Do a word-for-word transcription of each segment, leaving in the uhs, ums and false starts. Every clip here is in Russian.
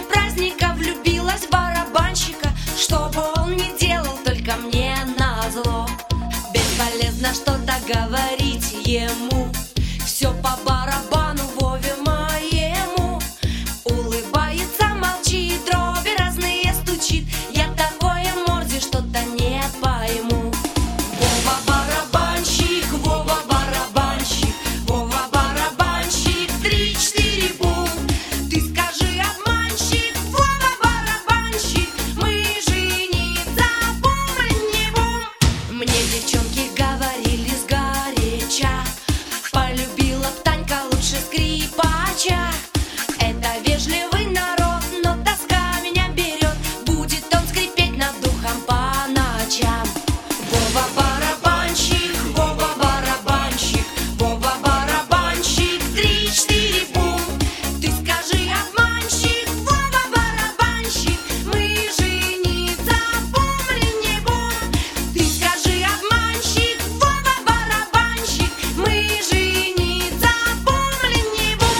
праздника влюбилась в барабанщика. Что бы он ни делал, только мне назло. Бесполезно что-то говорить ему, все по барабану Вове моему. Улыбается, молчит, дроби разные стучит. Я такое морзе что-то не пойму. Вова барабанщик, Вова барабанщик, Вова барабанщик, три-четыре бум. Ты скажи, обманщик, Вова барабанщик, мы жениться бум или не бум. Мне девчонки говорили сгоряча, полюбила б Танька лучше скрипача. Это вежливый народ, но тоска меня берет, будет он скрипеть над духом по ночам. Вова барабанщик, Вова барабанщик, Вова барабанщик, три-четыре бум. Ты скажи, обманщик, Вова барабанщик, мы жениться бум или не бум. Ты скажи, обманщик, Вова барабанщик, мы жениться бум или не бум.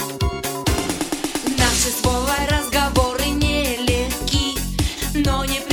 Наши с Вовой разговоры нелегки, но не